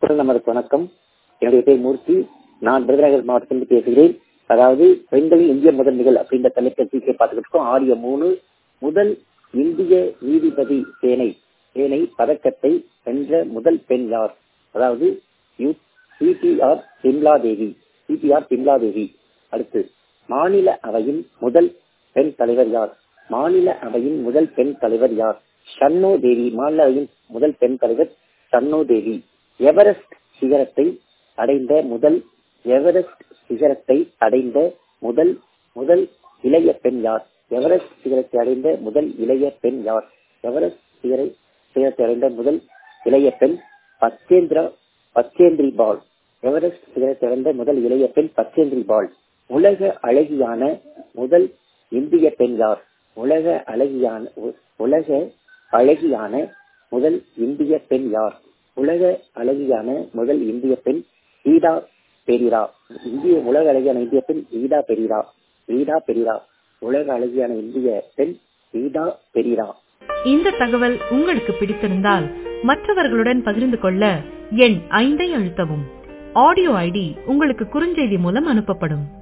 நமக்கு வணக்கம். என்னுடைய பேர் மூர்த்தி. நான் விருதுநகர் மாவட்டத்திலிருந்து பேசுகிறேன். அதாவது பெண்களின் இந்திய முதன்மைகள் அப்படின்ற தலைப்பை பார்த்துக்கிட்டு இருக்கோம். ஆடியோ 3. முதல் இந்திய நீதிபதி சேனை பதக்கத்தை வென்ற முதல் பெண் யார்? அதாவது சிபிஆர் பிம்லா தேவி. அடுத்து, மாநில அவையின் முதல் பெண் தலைவர் யார்? மாநில அவையின் முதல் பெண் தலைவர் யார்? ஷன்னோ தேவி. மாநில அவையின் முதல் பெண் தலைவர் ஷன்னோ தேவி. எவரெஸ்ட் சிகரத்தை அடைந்த முதல் இளைய பெண் யார்? எவரெஸ்ட் சிகரத்தை அடைந்த முதல் இளைய பெண் யார்? எவரெஸ்ட் சிகரத்தை அடைந்த முதல் இளைய பெண் பச்சேந்திரி பால். எவரெஸ்ட் சிகரத்தை அடைந்த முதல் இளைய பெண் பச்சேந்திரி பால். உலக அழகியான முதல் இந்திய பெண் யார்? உலக அழகியான முதல் இந்திய பெண் யார்? உலக அழகியான முதல் இந்திய பெண் ஈடா பெரிரா. உலக அழகியான இந்திய பெண் ஈடா பெரிரா. உலக அழகியான இந்திய பெண் ஈடா பெரிரா. இந்த தகவல் உங்களுக்கு பிடித்திருந்தால் மற்றவர்களுடன் பகிர்ந்து கொள்ள எண் 5 அழுத்தவும். ஆடியோ ஐடி உங்களுக்கு குறுஞ்செய்தி மூலம் அனுப்பப்படும்.